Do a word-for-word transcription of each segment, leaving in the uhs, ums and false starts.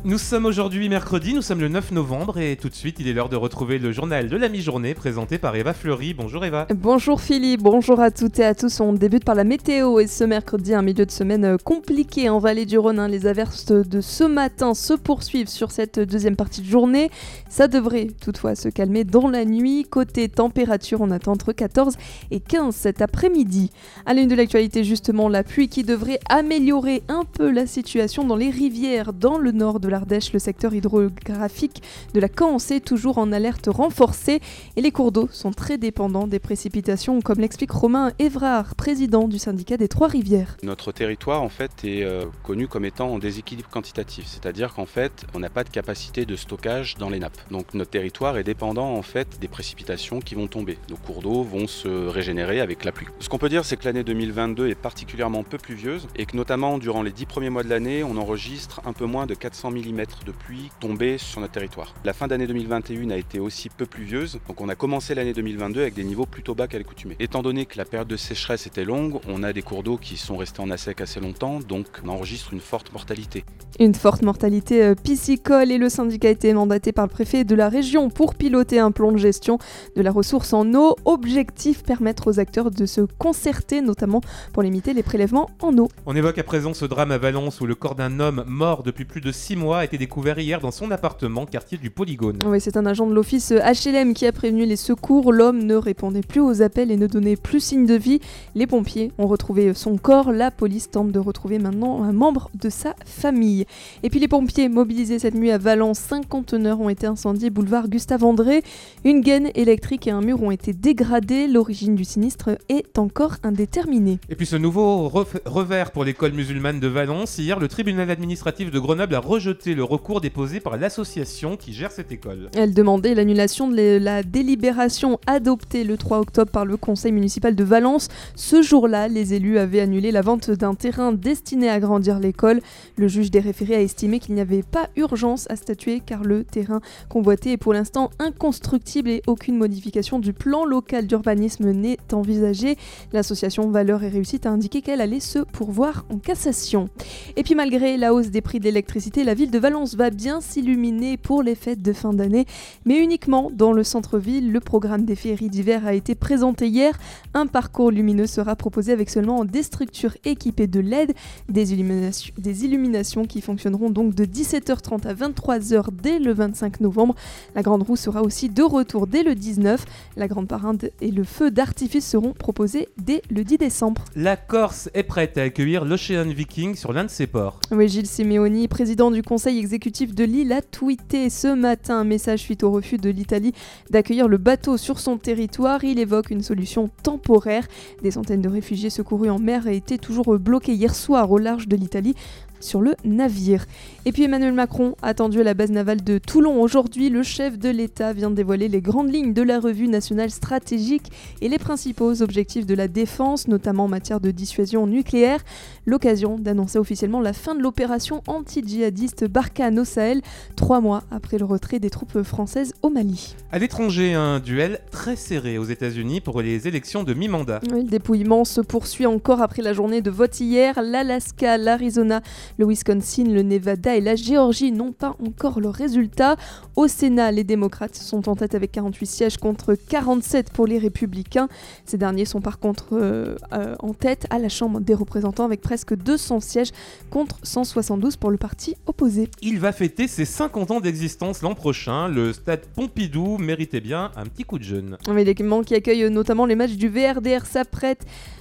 Nous sommes aujourd'hui mercredi, nous sommes le neuf novembre et tout de suite il est l'heure de retrouver le journal de la mi-journée présenté par Eva Fleury. Bonjour Eva. Bonjour Philippe, bonjour à toutes et à tous. On débute par la météo et ce mercredi, un milieu de semaine compliqué en Vallée du Rhône. Les averses de ce matin se poursuivent sur cette deuxième partie de journée. Ça devrait toutefois se calmer dans la nuit. Côté température, on attend entre quatorze et quinze cet après-midi. À l'une de l'actualité justement, la pluie qui devrait améliorer un peu la situation dans les rivières dans le nord de l'Ardèche. Le secteur hydrographique de la Cance est toujours en alerte renforcée et les cours d'eau sont très dépendants des précipitations, comme l'explique Romain Évrard, président du syndicat des Trois-Rivières. Notre territoire en fait est euh, connu comme étant en déséquilibre quantitatif, c'est-à-dire qu'en fait on n'a pas de capacité de stockage dans les nappes. Donc notre territoire est dépendant en fait des précipitations qui vont tomber. Nos cours d'eau vont se régénérer avec la pluie. Ce qu'on peut dire, c'est que l'année deux mille vingt-deux est particulièrement peu pluvieuse et que notamment durant les dix premiers mois de l'année, on enregistre un peu moins de quatre cents millimètres de pluie tombée sur notre territoire. La fin d'année deux mille vingt et un a été aussi peu pluvieuse, donc on a commencé l'année deux mille vingt-deux avec des niveaux plutôt bas qu'à l'accoutumée. Étant donné que la période de sécheresse était longue, on a des cours d'eau qui sont restés en assec assez longtemps, donc on enregistre une forte mortalité. Une forte mortalité euh, piscicole et le syndicat a été mandaté par le préfet de la région pour piloter un plan de gestion de la ressource en eau. Objectif, permettre aux acteurs de se concerter, notamment pour limiter les prélèvements en eau. On évoque à présent ce drame à Valence où le corps d'un homme mort depuis plus de six mois a été découvert hier dans son appartement, quartier du Polygone. Oui, c'est un agent de l'office H L M qui a prévenu les secours. L'homme ne répondait plus aux appels et ne donnait plus signe de vie. Les pompiers ont retrouvé son corps. La police tente de retrouver maintenant un membre de sa famille. Et puis les pompiers mobilisés cette nuit à Valence, cinq conteneurs ont été incendiés boulevard Gustave André. Une gaine électrique et un mur ont été dégradés. L'origine du sinistre est encore indéterminée. Et puis ce nouveau ref- revers pour l'école musulmane de Valence. Hier, le tribunal administratif de Grenoble a rejeté le recours déposé par l'association qui gère cette école. Elle demandait l'annulation de la délibération adoptée le trois octobre par le conseil municipal de Valence. Ce jour-là, les élus avaient annulé la vente d'un terrain destiné à agrandir l'école. Le juge des référés a estimé qu'il n'y avait pas urgence à statuer car le terrain convoité est pour l'instant inconstructible et aucune modification du plan local d'urbanisme n'est envisagée. L'association Valeurs et Réussite a indiqué qu'elle allait se pourvoir en cassation. Et puis malgré la hausse des prix de l'électricité, la ville de Valence va bien s'illuminer pour les fêtes de fin d'année, mais uniquement dans le centre-ville. Le programme des féeries d'hiver a été présenté hier. Un parcours lumineux sera proposé avec seulement des structures équipées de L E D, des illuminations, des illuminations qui fonctionneront donc de dix-sept heures trente à vingt-trois heures dès le vingt-cinq novembre. La grande roue sera aussi de retour dès le dix-neuf. La grande parade et le feu d'artifice seront proposés dès le dix décembre. La Corse est prête à accueillir l'Ocean Viking sur l'un de ses ports. Oui, Gilles Simeoni, président du conseil exécutif de l'île, a tweeté ce matin un message suite au refus de l'Italie d'accueillir le bateau sur son territoire. Il évoque une solution temporaire. Des centaines de réfugiés secourus en mer étaient toujours bloqués hier soir au large de l'Italie sur le navire. Et puis Emmanuel Macron, attendu à la base navale de Toulon aujourd'hui, le chef de l'État vient de dévoiler les grandes lignes de la revue nationale stratégique et les principaux objectifs de la défense, notamment en matière de dissuasion nucléaire. L'occasion d'annoncer officiellement la fin de l'opération anti-djihadiste Barkhane au Sahel, trois mois après le retrait des troupes françaises au Mali. À l'étranger, un duel très serré aux États-Unis pour les élections de mi-mandat. Oui, le dépouillement se poursuit encore après la journée de vote hier. L'Alaska, l'Arizona, le Wisconsin, le Nevada et la Géorgie n'ont pas encore leurs résultats. Au Sénat, les démocrates sont en tête avec quarante-huit sièges contre quarante-sept pour les républicains. Ces derniers sont par contre euh, euh, en tête à la Chambre des représentants avec presque deux cents sièges contre cent soixante-douze pour le parti opposé. Il va fêter ses cinquante ans d'existence l'an prochain. Le stade Pompidou méritait bien un petit coup de jeune. Mais l'équipement qui accueille notamment les matchs du V R D R s'apprête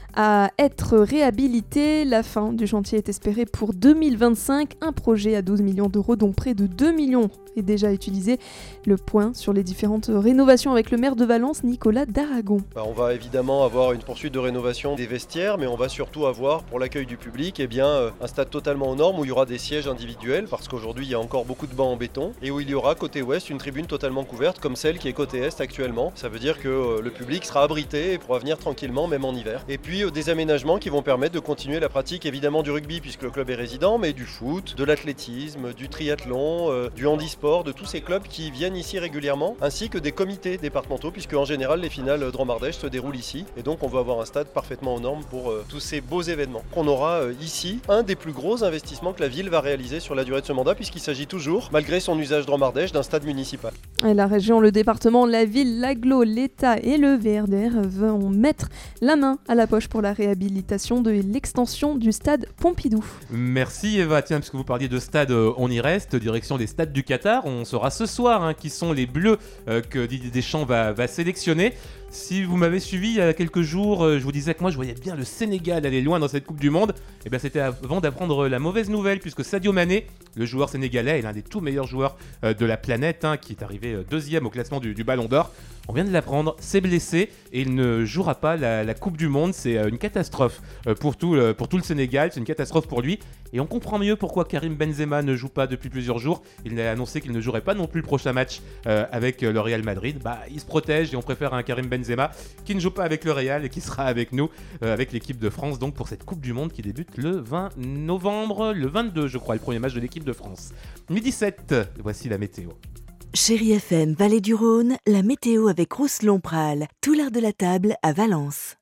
à être réhabilité. La fin du chantier est espérée pour deux mille vingt-cinq. Un projet à douze millions d'euros, dont près de deux millions est déjà utilisé. Le point sur les différentes rénovations avec le maire de Valence, Nicolas Daragon. Bah, on va évidemment avoir une poursuite de rénovation des vestiaires, mais on va surtout avoir pour l'accueil du public eh bien, euh, un stade totalement aux normes où il y aura des sièges individuels, parce qu'aujourd'hui il y a encore beaucoup de bancs en béton, et où il y aura côté ouest une tribune totalement couverte comme celle qui est côté est actuellement. Ça veut dire que euh, le public sera abrité et pourra venir tranquillement même en hiver. Et puis euh, des aménagements qui vont permettre de continuer la pratique évidemment du rugby puisque le club est résident, mais du foot, de l'athlétisme, du triathlon, euh, du handisport, de tous ces clubs qui viennent ici régulièrement, ainsi que des comités départementaux puisque en général les finales Drôme-Ardèche se déroulent ici et donc on va avoir un stade parfaitement aux normes pour euh, tous ces beaux événements. On aura euh, ici un des plus gros investissements que la ville va réaliser sur la durée de ce mandat puisqu'il s'agit toujours, malgré son usage Drôme-Ardèche, d'un stade municipal. Et la région, le département, la ville, l'agglo, l'État et le V R D R vont mettre la main à la poche pour la réhabilitation de l'extension du stade Pompidou. Merci Eva, tiens, puisque vous parliez de stade, euh, on y reste, direction des stades du Qatar. On saura ce soir hein, qui sont les bleus euh, que Didier Deschamps va, va sélectionner. Si vous m'avez suivi il y a quelques jours, euh, je vous disais que moi je voyais bien le Sénégal aller loin dans cette Coupe du Monde. Et bien c'était avant d'apprendre la mauvaise nouvelle, puisque Sadio Mané, le joueur sénégalais, est l'un des tout meilleurs joueurs euh, de la planète, hein, qui est arrivé euh, deuxième au classement du, du Ballon d'Or. On vient de l'apprendre, c'est blessé et il ne jouera pas la, la Coupe du Monde. C'est euh, une catastrophe euh, pour, tout, euh, pour tout le Sénégal, c'est une catastrophe pour lui. Et on comprend mieux pourquoi Karim Benzema ne joue pas depuis plusieurs jours. Il a annoncé qu'il ne jouerait pas non plus le prochain match euh, avec euh, le Real Madrid. Bah, il se protège et on préfère un Karim Benzema qui ne joue pas avec le Real et qui sera avec nous, euh, avec l'équipe de France, donc pour cette Coupe du Monde qui débute le vingt novembre, le vingt-deux je crois, le premier match de l'équipe de France. midi sept, voici la météo. Chérie F M, Vallée du Rhône, la météo avec Rousselon-Pral, tout l'art de la table à Valence.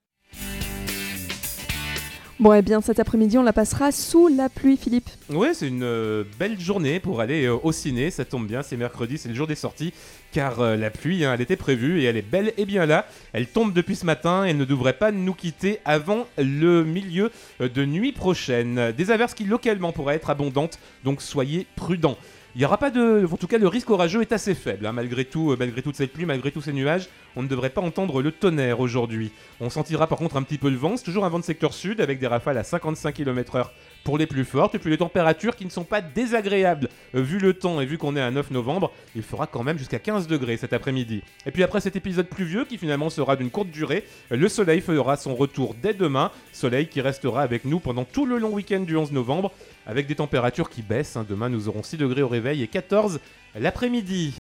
Bon, et eh bien cet après-midi, on la passera sous la pluie, Philippe. Ouais, c'est une euh, belle journée pour aller euh, au ciné, ça tombe bien, c'est mercredi, c'est le jour des sorties, car euh, la pluie, hein, elle était prévue et elle est belle et bien là. Elle tombe depuis ce matin et elle ne devrait pas nous quitter avant le milieu euh, de nuit prochaine. Des averses qui localement pourraient être abondantes, donc soyez prudents. Il n'y aura pas de... En tout cas, le risque orageux est assez faible. Hein. Malgré tout, malgré toute cette pluie, malgré tous ces nuages, on ne devrait pas entendre le tonnerre aujourd'hui. On sentira par contre un petit peu le vent. C'est toujours un vent de secteur sud avec des rafales à cinquante-cinq kilomètres heure pour les plus fortes. Et puis les températures qui ne sont pas désagréables. Euh, vu le temps et vu qu'on est à neuf novembre, il fera quand même jusqu'à quinze degrés cet après-midi. Et puis après cet épisode pluvieux qui finalement sera d'une courte durée, le soleil fera son retour dès demain. Soleil qui restera avec nous pendant tout le long week-end du onze novembre. Avec des températures qui baissent, hein. Demain nous aurons six degrés au réveil et quatorze l'après-midi.